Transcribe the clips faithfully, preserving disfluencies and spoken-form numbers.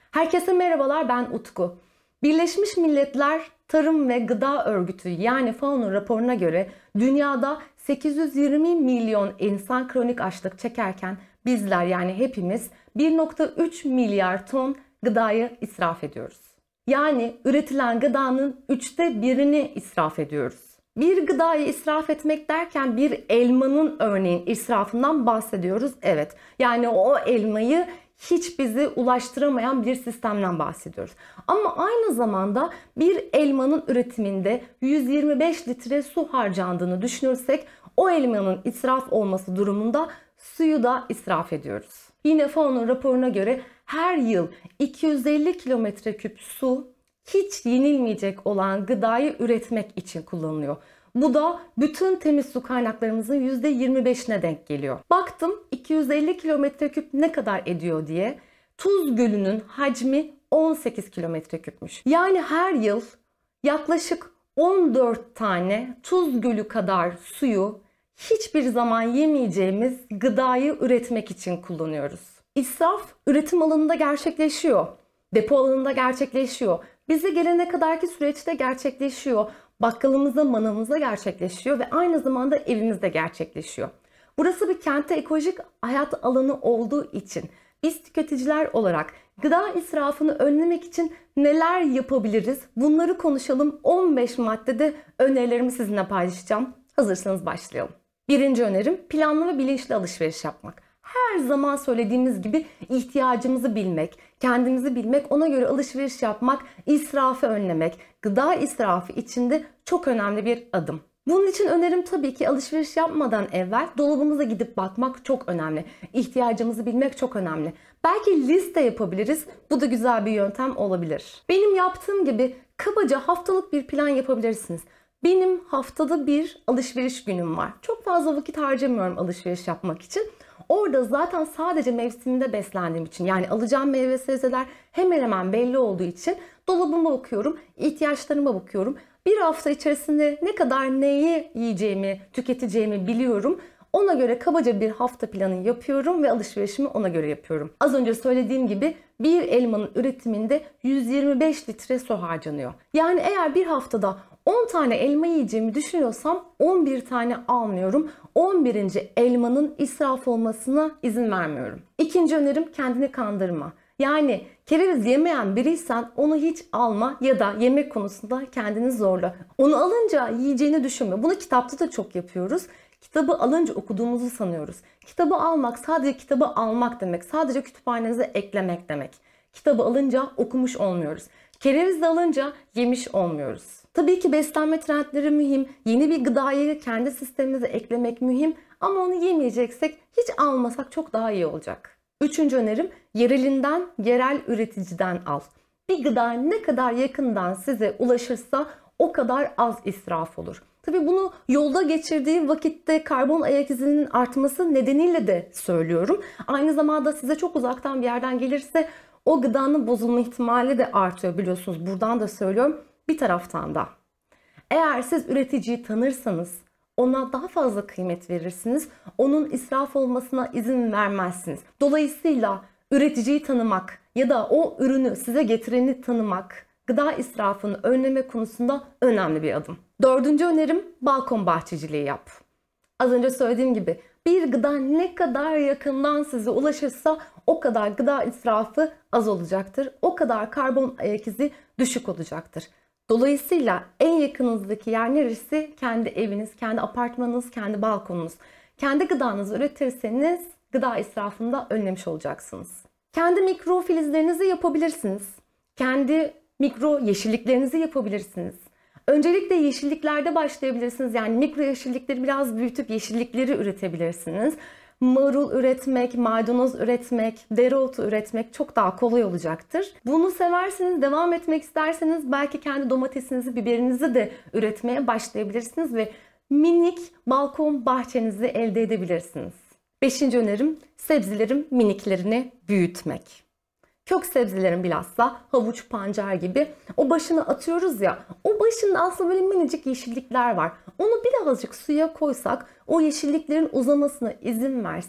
Herkese merhabalar, ben Utku. Birleşmiş Milletler Tarım ve Gıda Örgütü yani FAO'nun raporuna göre dünyada sekiz yüz yirmi milyon insan kronik açlık çekerken bizler yani hepimiz bir nokta üç milyar ton gıdayı israf ediyoruz. Yani üretilen gıdanın üçte birini israf ediyoruz. Bir gıdayı israf etmek derken bir elmanın örneğin israfından bahsediyoruz. Evet, yani o elmayı hiç bizi ulaştıramayan bir sistemden bahsediyoruz. Ama aynı zamanda bir elmanın üretiminde yüz yirmi beş litre su harcandığını düşünürsek o elmanın israf olması durumunda suyu da israf ediyoruz. Yine FAO'nun raporuna göre her yıl iki yüz elli kilometre küp su hiç yenilmeyecek olan gıdayı üretmek için kullanılıyor. Bu da bütün temiz su kaynaklarımızın yüzde yirmi beşine denk geliyor. Baktım iki yüz elli kilometre küp ne kadar ediyor diye. Tuz Gölü'nün hacmi on sekiz kilometre küpmüş. Yani her yıl yaklaşık on dört tane Tuz Gölü kadar suyu hiçbir zaman yemeyeceğimiz gıdayı üretmek için kullanıyoruz. İsraf üretim alanında gerçekleşiyor. Depo alanında gerçekleşiyor. Bize gelene kadarki süreçte gerçekleşiyor. Bakkalımızda, manavımızda gerçekleşiyor ve aynı zamanda evimizde gerçekleşiyor. Burası bir kentte ekolojik hayat alanı olduğu için biz tüketiciler olarak gıda israfını önlemek için neler yapabiliriz? Bunları konuşalım. on beş maddede önerilerimi sizinle paylaşacağım. Hazırsanız başlayalım. Birinci önerim planlı ve bilinçli alışveriş yapmak. Her zaman söylediğimiz gibi ihtiyacımızı bilmek, kendimizi bilmek, ona göre alışveriş yapmak, israfı önlemek, gıda israfı içinde çok önemli bir adım. Bunun için önerim tabii ki alışveriş yapmadan evvel dolabımıza gidip bakmak çok önemli. İhtiyacımızı bilmek çok önemli. Belki liste yapabiliriz. Bu da güzel bir yöntem olabilir. Benim yaptığım gibi kabaca haftalık bir plan yapabilirsiniz. Benim haftada bir alışveriş günüm var. Çok fazla vakit harcamıyorum alışveriş yapmak için. Orada zaten sadece mevsiminde beslendiğim için yani alacağım meyve sebzeler hemen hemen belli olduğu için dolabıma bakıyorum, ihtiyaçlarıma bakıyorum. Bir hafta içerisinde ne kadar neyi yiyeceğimi, tüketeceğimi biliyorum. Ona göre kabaca bir hafta planı yapıyorum ve alışverişimi ona göre yapıyorum. Az önce söylediğim gibi bir elmanın üretiminde yüz yirmi beş litre su harcanıyor. Yani eğer bir haftada on tane elma yiyeceğimi düşünüyorsam on bir tane almıyorum. on birinci elmanın israf olmasına izin vermiyorum. İkinci önerim kendini kandırma. Yani kereviz yemeyen biriysen onu hiç alma ya da yemek konusunda kendini zorla. Onu alınca yiyeceğini düşünme. Bunu kitapta da çok yapıyoruz. Kitabı alınca okuduğumuzu sanıyoruz. Kitabı almak sadece kitabı almak demek. Sadece kütüphanenize eklemek demek. Kitabı alınca okumuş olmuyoruz. Kereviz de alınca yemiş olmuyoruz. Tabii ki beslenme trendleri mühim. Yeni bir gıdayı kendi sistemimize eklemek mühim. Ama onu yemeyeceksek hiç almasak çok daha iyi olacak. Üçüncü önerim yerelinden, yerel üreticiden al. Bir gıda ne kadar yakından size ulaşırsa o kadar az israf olur. Tabii bunu yolda geçirdiği vakitte karbon ayak izinin artması nedeniyle de söylüyorum. Aynı zamanda size çok uzaktan bir yerden gelirse o gıdanın bozulma ihtimali de artıyor biliyorsunuz. Buradan da söylüyorum. Bir taraftan da eğer siz üreticiyi tanırsanız ona daha fazla kıymet verirsiniz. Onun israf olmasına izin vermezsiniz. Dolayısıyla üreticiyi tanımak ya da o ürünü size getireni tanımak gıda israfını önleme konusunda önemli bir adım. Dördüncü önerim balkon bahçeciliği yap. Az önce söylediğim gibi bir gıda ne kadar yakından size ulaşırsa o kadar gıda israfı az olacaktır. O kadar karbon ayak izi düşük olacaktır. Dolayısıyla en yakınınızdaki yer neresi? Kendi eviniz, kendi apartmanınız, kendi balkonunuz. Kendi gıdanızı üretirseniz gıda israfını da önlemiş olacaksınız. Kendi mikro filizlerinizi yapabilirsiniz. Kendi mikro yeşilliklerinizi yapabilirsiniz. Öncelikle yeşilliklerde başlayabilirsiniz. Yani mikro yeşillikleri biraz büyütüp yeşillikleri üretebilirsiniz. Marul üretmek, maydanoz üretmek, dereotu üretmek çok daha kolay olacaktır. Bunu severseniz, devam etmek isterseniz belki kendi domatesinizi, biberinizi de üretmeye başlayabilirsiniz ve minik balkon bahçenizi elde edebilirsiniz. Beşinci önerim sebzelerin miniklerini büyütmek. Kök sebzelerin bilhassa havuç, pancar gibi o başını atıyoruz ya, o başında aslında böyle minicik yeşillikler var. Onu birazcık suya koysak, o yeşilliklerin uzamasına izin versek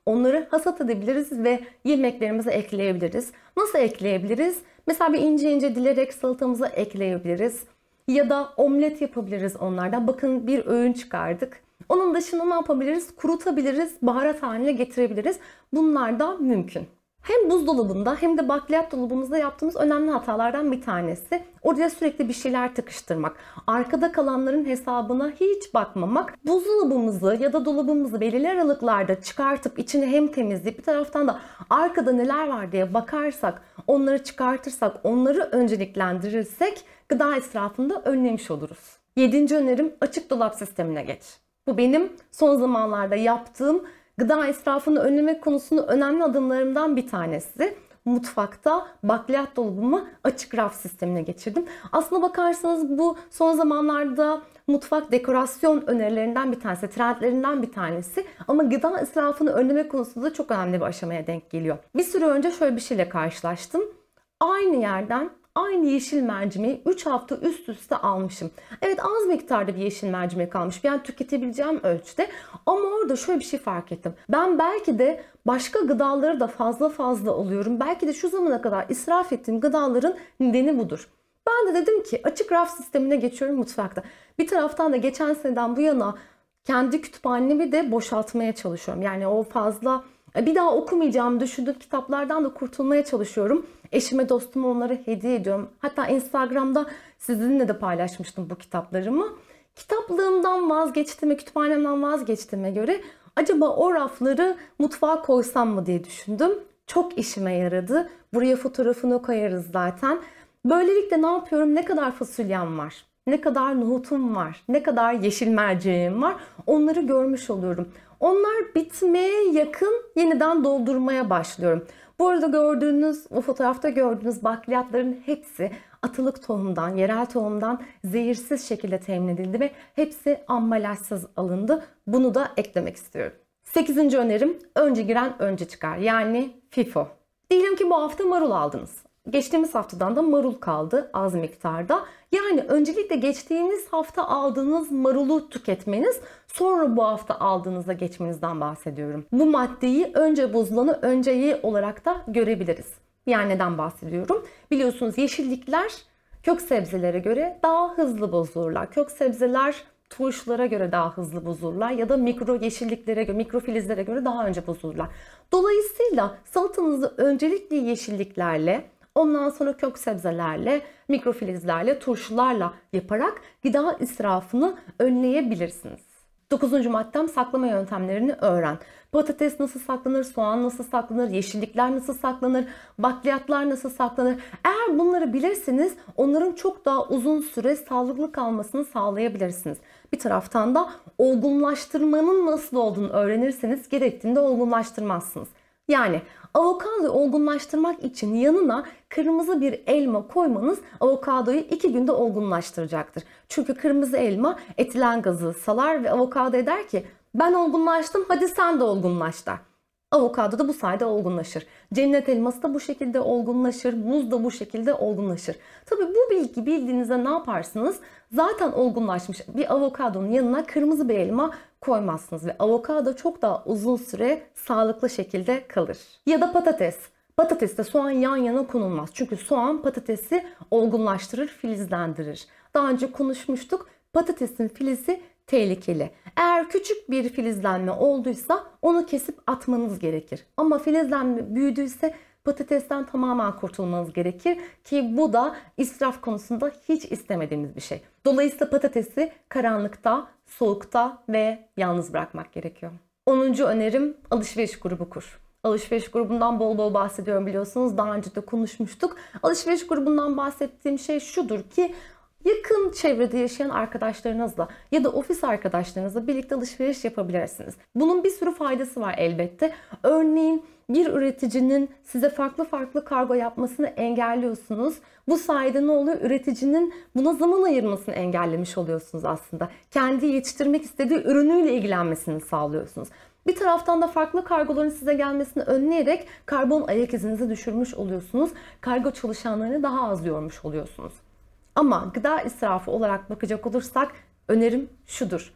Onları hasat edebiliriz ve yemeklerimize ekleyebiliriz. Nasıl ekleyebiliriz? Mesela bir ince ince dilerek salatamıza ekleyebiliriz. Ya da omlet yapabiliriz onlardan. Bakın bir öğün çıkardık. Onun dışında ne yapabiliriz? Kurutabiliriz, baharat haline getirebiliriz. Bunlar da mümkün. Hem buzdolabında hem de bakliyat dolabımızda yaptığımız önemli hatalardan bir tanesi. Oraya sürekli bir şeyler tıkıştırmak. Arkada kalanların hesabına hiç bakmamak. Buzdolabımızı ya da dolabımızı belirli aralıklarda çıkartıp içini hem temizleyip bir taraftan da arkada neler var diye bakarsak, onları çıkartırsak, onları önceliklendirirsek gıda israfını da önlemiş oluruz. Yedinci önerim açık dolap sistemine geç. Bu benim son zamanlarda yaptığım gıda israfını önlemek konusunda önemli adımlarımdan bir tanesi. Mutfakta bakliyat dolabımı açık raf sistemine geçirdim. Aslına bakarsanız bu son zamanlarda mutfak dekorasyon önerilerinden bir tanesi, trendlerinden bir tanesi. Ama gıda israfını önlemek konusunda çok önemli bir aşamaya denk geliyor. Bir süre önce şöyle bir şeyle karşılaştım. Aynı yerden aynı yeşil mercimeği üç hafta üst üste almışım. Evet, az miktarda bir yeşil mercimek almış. Yani tüketebileceğim ölçüde. Ama orada şöyle bir şey fark ettim. Ben belki de başka gıdaları da fazla fazla alıyorum. Belki de şu zamana kadar israf ettiğim gıdaların nedeni budur. Ben de dedim ki açık raf sistemine geçiyorum mutfakta. Bir taraftan da geçen seneden bu yana kendi kütüphanemi de boşaltmaya çalışıyorum. Yani o fazla bir daha okumayacağımı düşündüğüm kitaplardan da kurtulmaya çalışıyorum. Eşime, dostuma onları hediye ediyorum. Hatta Instagram'da sizinle de paylaşmıştım bu kitaplarımı. Kitaplığımdan vazgeçtiğime, kütüphanemden vazgeçtiğime göre acaba o rafları mutfağa koysam mı diye düşündüm. Çok işime yaradı. Buraya fotoğrafını koyarız zaten. Böylelikle ne yapıyorum? Ne kadar fasulyem var? Ne kadar nohutum var? Ne kadar yeşil merceğim var? Onları görmüş oluyorum. Onlar bitmeye yakın, yeniden doldurmaya başlıyorum. Bu arada gördüğünüz, o fotoğrafta gördüğünüz bakliyatların hepsi atılık tohumdan, yerel tohumdan zehirsiz şekilde temin edildi ve hepsi ambalajsız alındı. Bunu da eklemek istiyorum. Sekizinci önerim önce giren önce çıkar. Yani FIFO. Diyelim ki bu hafta marul aldınız. Geçtiğimiz haftadan da marul kaldı az miktarda. Yani öncelikle geçtiğimiz hafta aldığınız marulu tüketmeniz, sonra bu hafta aldığınızda geçmenizden bahsediyorum. Bu maddeyi önce bozulanı önce ye olarak da görebiliriz. Yani neden bahsediyorum? Biliyorsunuz yeşillikler kök sebzelere göre daha hızlı bozulurlar. Kök sebzeler turşulara göre daha hızlı bozulurlar ya da mikro yeşilliklere göre, mikrofilizlere göre daha önce bozulurlar. Dolayısıyla salatanızı öncelikle yeşilliklerle, ondan sonra kök sebzelerle, mikrofilizlerle, turşularla yaparak gıda israfını önleyebilirsiniz. Dokuzuncu maddem saklama yöntemlerini öğren. Patates nasıl saklanır, soğan nasıl saklanır, yeşillikler nasıl saklanır, bakliyatlar nasıl saklanır. Eğer bunları bilirseniz onların çok daha uzun süre sağlıklı kalmasını sağlayabilirsiniz. Bir taraftan da olgunlaştırmanın nasıl olduğunu öğrenirseniz gerektiğinde olgunlaştırmazsınız. Yani avokadoyu olgunlaştırmak için yanına kırmızı bir elma koymanız avokadoyu iki günde olgunlaştıracaktır. Çünkü kırmızı elma etilen gazı salar ve avokado der ki ben olgunlaştım, hadi sen de olgunlaş der. Avokado da bu sayede olgunlaşır. Cennet elması da bu şekilde olgunlaşır. Muz da bu şekilde olgunlaşır. Tabii bu bilgi bildiğinizde ne yaparsınız? Zaten olgunlaşmış bir avokadonun yanına kırmızı bir elma koymazsınız ve avokado çok daha uzun süre sağlıklı şekilde kalır. Ya da patates. Patatesle soğan yan yana konulmaz. Çünkü soğan patatesi olgunlaştırır, filizlendirir. Daha önce konuşmuştuk. Patatesin filizi tehlikeli. Eğer küçük bir filizlenme olduysa onu kesip atmanız gerekir. Ama filizlenme büyüdüyse patatesten tamamen kurtulmanız gerekir ki bu da israf konusunda hiç istemediğimiz bir şey. Dolayısıyla patatesi karanlıkta, soğukta ve yalnız bırakmak gerekiyor. onuncu önerim alışveriş grubu kur. Alışveriş grubundan bol bol bahsediyorum biliyorsunuz. Daha önce de konuşmuştuk. Alışveriş grubundan bahsettiğim şey şudur ki yakın çevrede yaşayan arkadaşlarınızla ya da ofis arkadaşlarınızla birlikte alışveriş yapabilirsiniz. Bunun bir sürü faydası var elbette. Örneğin bir üreticinin size farklı farklı kargo yapmasını engelliyorsunuz. Bu sayede ne oluyor? Üreticinin buna zaman ayırmasını engellemiş oluyorsunuz aslında. Kendi yetiştirmek istediği ürünüyle ilgilenmesini sağlıyorsunuz. Bir taraftan da farklı kargoların size gelmesini önleyerek karbon ayak izinizi düşürmüş oluyorsunuz. Kargo çalışanlarını daha az yormuş oluyorsunuz. Ama gıda israfı olarak bakacak olursak önerim şudur.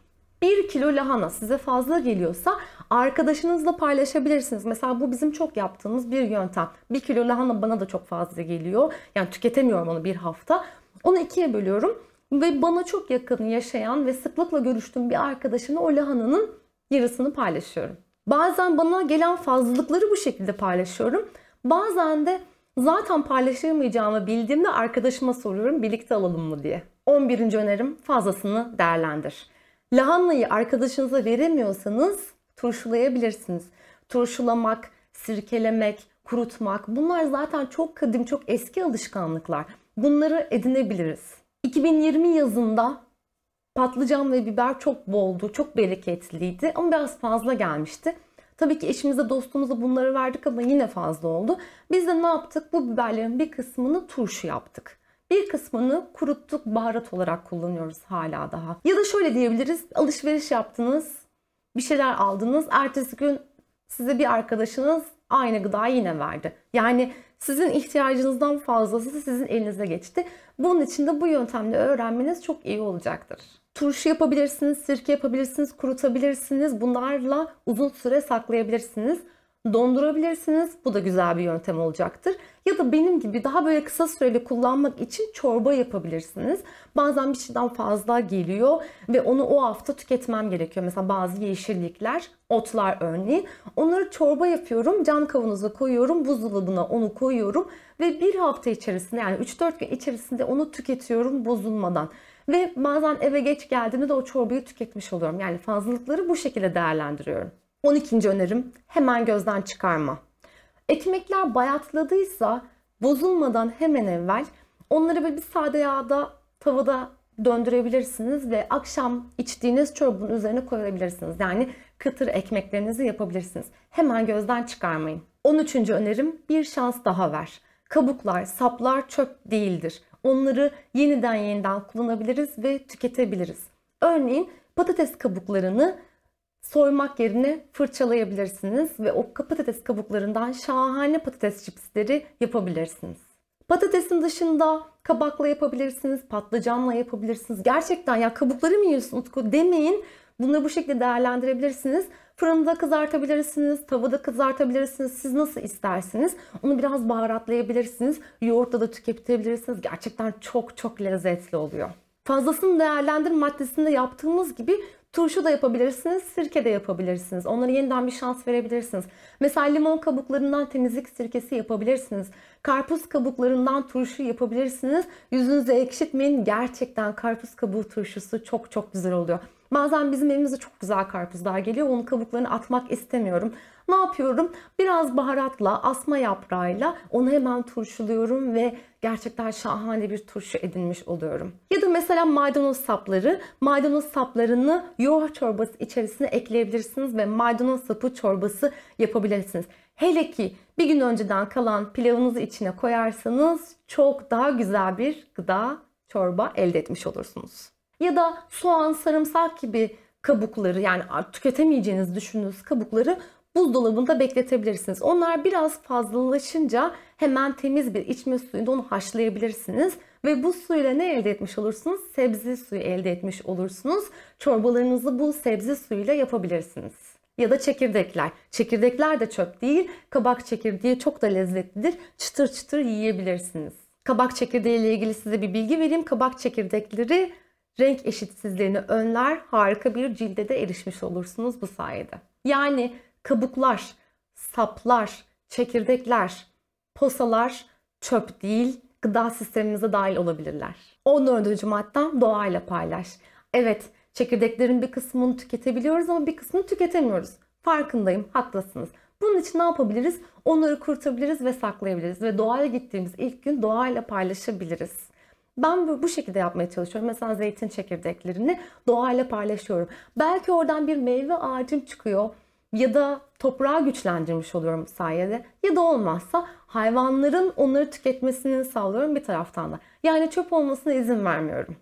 bir kilo lahana size fazla geliyorsa arkadaşınızla paylaşabilirsiniz. Mesela bu bizim çok yaptığımız bir yöntem. bir kilo lahana bana da çok fazla geliyor. Yani tüketemiyorum onu bir hafta. Onu ikiye bölüyorum ve bana çok yakın yaşayan ve sıklıkla görüştüğüm bir arkadaşımla o lahananın yarısını paylaşıyorum. Bazen bana gelen fazlalıkları bu şekilde paylaşıyorum. Bazen de zaten paylaşamayacağımı bildiğimde arkadaşıma soruyorum, birlikte alalım mı diye. on birinci önerim, fazlasını değerlendir. Lahanayı arkadaşınıza veremiyorsanız turşulayabilirsiniz. Turşulamak, sirkelemek, kurutmak, bunlar zaten çok kadim, çok eski alışkanlıklar. Bunları edinebiliriz. iki bin yirmi yazında patlıcan ve biber çok boldu, çok bereketliydi ama biraz fazla gelmişti. Tabii ki eşimize, dostumuza bunları verdik ama yine fazla oldu. Biz de ne yaptık? Bu biberlerin bir kısmını turşu yaptık. Bir kısmını kuruttuk, baharat olarak kullanıyoruz hala daha. Ya da şöyle diyebiliriz, alışveriş yaptınız, bir şeyler aldınız, ertesi gün size bir arkadaşınız aynı gıdayı yine verdi. Yani sizin ihtiyacınızdan fazlası sizin elinize geçti. Bunun için de bu yöntemle öğrenmeniz çok iyi olacaktır. Turşu yapabilirsiniz, sirke yapabilirsiniz, kurutabilirsiniz. Bunlarla uzun süre saklayabilirsiniz. Dondurabilirsiniz. Bu da güzel bir yöntem olacaktır. Ya da benim gibi daha böyle kısa süreli kullanmak için çorba yapabilirsiniz. Bazen bir şeyden fazla geliyor ve onu o hafta tüketmem gerekiyor. Mesela bazı yeşillikler, otlar örneğin. Onları çorba yapıyorum. Cam kavanoza koyuyorum. Buzdolabına onu koyuyorum. Ve bir hafta içerisinde, yani üç dört gün içerisinde onu tüketiyorum bozulmadan. Ve bazen eve geç geldiğinde de o çorbayı tüketmiş oluyorum. Yani fazlalıkları bu şekilde değerlendiriyorum. on ikinci önerim, hemen gözden çıkarma. Ekmekler bayatladıysa bozulmadan hemen evvel onları böyle bir sade yağda, tavada döndürebilirsiniz ve akşam içtiğiniz çorbanın üzerine koyabilirsiniz. Yani kıtır ekmeklerinizi yapabilirsiniz. Hemen gözden çıkarmayın. on üçüncü önerim, bir şans daha ver. Kabuklar, saplar çöp değildir. Onları yeniden yeniden kullanabiliriz ve tüketebiliriz. Örneğin patates kabuklarını soymak yerine fırçalayabilirsiniz ve o patates kabuklarından şahane patates çipsleri yapabilirsiniz. Patatesin dışında kabakla yapabilirsiniz, patlıcanla yapabilirsiniz. Gerçekten ya kabukları mı yiyorsun Utku demeyin. Bunları bu şekilde değerlendirebilirsiniz. Fırında kızartabilirsiniz, tavada kızartabilirsiniz. Siz nasıl isterseniz. Onu biraz baharatlayabilirsiniz. Yoğurtla da tüketebilirsiniz. Gerçekten çok çok lezzetli oluyor. Fazlasını değerlendir maddesinde yaptığımız gibi turşu da yapabilirsiniz, sirke de yapabilirsiniz. Onlara yeniden bir şans verebilirsiniz. Mesela limon kabuklarından temizlik sirkesi yapabilirsiniz. Karpuz kabuklarından turşu yapabilirsiniz. Yüzünüzü ekşitmeyin. Gerçekten karpuz kabuğu turşusu çok çok güzel oluyor. Bazen bizim evimize çok güzel karpuzlar geliyor. Onun kabuklarını atmak istemiyorum. Ne yapıyorum? Biraz baharatla, asma yaprağıyla onu hemen turşuluyorum ve gerçekten şahane bir turşu edinmiş oluyorum. Ya da mesela maydanoz sapları. Maydanoz saplarını yoğurt çorbası içerisine ekleyebilirsiniz ve maydanoz sapı çorbası yapabilirsiniz. Hele ki bir gün önceden kalan pilavınızı içine koyarsanız çok daha güzel bir gıda, çorba elde etmiş olursunuz. Ya da soğan, sarımsak gibi kabukları, yani tüketemeyeceğiniz düşündüğünüz kabukları buzdolabında bekletebilirsiniz. Onlar biraz fazlalaşınca hemen temiz bir içme suyunda onu haşlayabilirsiniz. Ve bu suyla ne elde etmiş olursunuz? Sebze suyu elde etmiş olursunuz. Çorbalarınızı bu sebze suyuyla yapabilirsiniz. Ya da çekirdekler. Çekirdekler de çöp değil. Kabak çekirdeği çok da lezzetlidir. Çıtır çıtır yiyebilirsiniz. Kabak çekirdeği ile ilgili size bir bilgi vereyim. Kabak çekirdekleri renk eşitsizliğini önler. Harika bir cilde de erişmiş olursunuz bu sayede. Yani kabuklar, saplar, çekirdekler, posalar çöp değil, gıda sistemimize dahil olabilirler. on dördüncü maddem, doğayla paylaş. Evet, çekirdeklerin bir kısmını tüketebiliyoruz ama bir kısmını tüketemiyoruz. Farkındayım, haklısınız. Bunun için ne yapabiliriz? Onları kurutabiliriz ve saklayabiliriz ve doğaya gittiğimiz ilk gün doğayla paylaşabiliriz. Ben bu şekilde yapmaya çalışıyorum. Mesela zeytin çekirdeklerini doğayla paylaşıyorum. Belki oradan bir meyve ağacım çıkıyor. Ya da toprağı güçlendirmiş oluyorum sayede. Ya da olmazsa hayvanların onları tüketmesini sağlıyorum bir taraftan da. Yani çöp olmasına izin vermiyorum.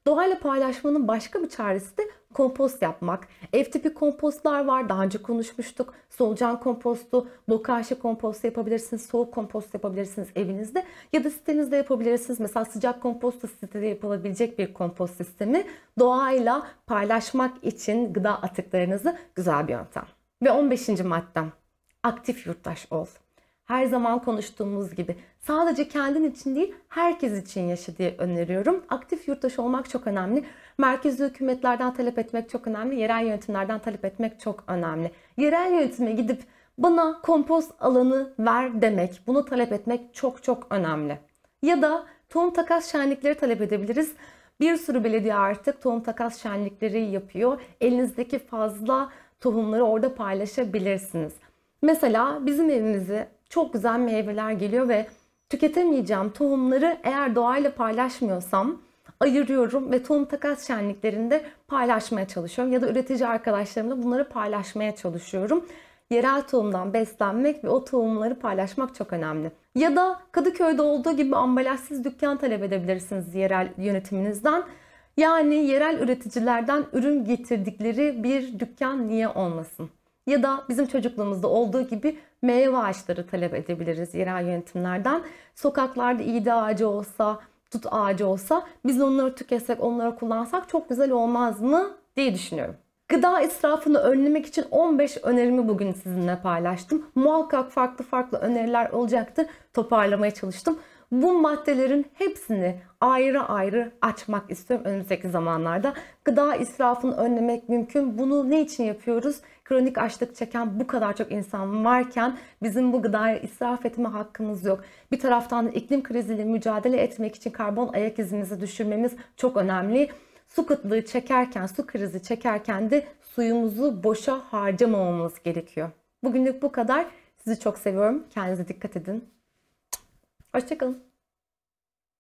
Doğayla paylaşmanın başka bir çaresi de kompost yapmak. Ev tipi kompostlar var. Daha önce konuşmuştuk. Solucan kompostu, bokashi kompostu yapabilirsiniz. Soğuk kompost yapabilirsiniz evinizde. Ya da sitenizde yapabilirsiniz. Mesela sıcak kompost da sitede yapılabilecek bir kompost sistemi. Doğayla paylaşmak için gıda atıklarınızı güzel bir yöntem. Ve on beşinci maddem. Aktif yurttaş ol. Her zaman konuştuğumuz gibi sadece kendin için değil herkes için yaşa diye öneriyorum. Aktif yurttaş olmak çok önemli. Merkezi hükümetlerden talep etmek çok önemli. Yerel yönetimlerden talep etmek çok önemli. Yerel yönetime gidip bana kompost alanı ver demek, bunu talep etmek çok çok önemli. Ya da tohum takas şenlikleri talep edebiliriz. Bir sürü belediye artık tohum takas şenlikleri yapıyor. Elinizdeki fazla tohumları orada paylaşabilirsiniz. Mesela bizim evimize çok güzel meyveler geliyor ve tüketemeyeceğim tohumları eğer doğayla paylaşmıyorsam ayırıyorum ve tohum takas şenliklerinde paylaşmaya çalışıyorum. Ya da üretici arkadaşlarımla bunları paylaşmaya çalışıyorum. Yerel tohumdan beslenmek ve o tohumları paylaşmak çok önemli. Ya da Kadıköy'de olduğu gibi ambalajsız dükkan talep edebilirsiniz yerel yönetiminizden. Yani yerel üreticilerden ürün getirdikleri bir dükkan niye olmasın? Ya da bizim çocukluğumuzda olduğu gibi meyve ağaçları talep edebiliriz yerel yönetimlerden. Sokaklarda iğde ağacı olsa, tut ağacı olsa biz onları tüketsek, onları kullansak çok güzel olmaz mı diye düşünüyorum. Gıda israfını önlemek için on beş önerimi bugün sizinle paylaştım. Muhakkak farklı farklı öneriler olacaktır. Toparlamaya çalıştım. Bu maddelerin hepsini ayrı ayrı açmak istiyorum önümüzdeki zamanlarda. Gıda israfını önlemek mümkün. Bunu ne için yapıyoruz? Kronik açlık çeken bu kadar çok insan varken bizim bu gıdayı israf etme hakkımız yok. Bir taraftan iklim kriziyle mücadele etmek için karbon ayak izimizi düşürmemiz çok önemli. Su kıtlığı çekerken, su krizi çekerken de suyumuzu boşa harcamamamız gerekiyor. Bugünlük bu kadar. Sizi çok seviyorum. Kendinize dikkat edin. Hoşça kalın.